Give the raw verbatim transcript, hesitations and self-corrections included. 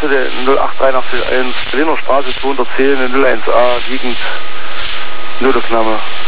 bitte null acht drei acht eins Berliner Straße zweihundertzehn null eins a liegend Notaufnahme.